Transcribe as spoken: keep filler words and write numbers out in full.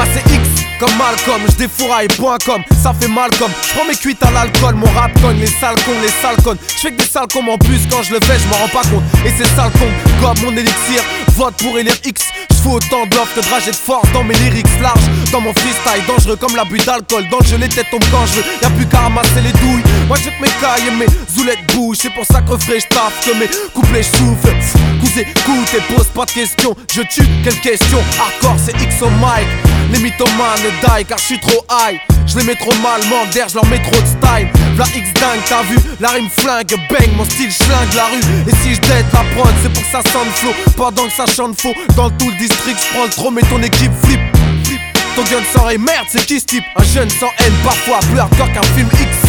c'est X comme Malcolm, je défouraille point com, ça fait mal comme. Je prends mes cuites à l'alcool, mon rap cogne, les sales cons, les sales connes. Je fais que des sales cons en plus, quand je le fais, je m'en rends pas compte. Et ces sales cons, comme mon élixir, vote pour élire X. Je fous autant d'offres que de rage et de force dans mes lyrics larges. Dans mon freestyle, dangereux comme l'abus d'alcool. Dans le jeu, les têtes tombent quand je veux, y'a plus qu'à ramasser les douilles. Moi je veux que mes cailles et mes zoulettes bougent. C'est pour ça que refrais, je taffe, que mes couplets je souffle. Cousez, écoute et pose pas de questions. Je tue, quelle question? Hardcore, c'est X au mic. Les mythomanes die car je suis trop high. Je les mets trop mal, manque d'air, je leur mets trop de style. V'la X dingue, t'as vu, la rime flingue, bang, mon style schlingue la rue. Et si je dette la prod, c'est pour que ça sonne flow, pendant que ça chante faux. Dans tout le district, je prends le trop, mais ton équipe flip. Ton gun sans ray, merde, c'est qui ce type? Un jeune sans haine, parfois plus hardcore qu'un film X.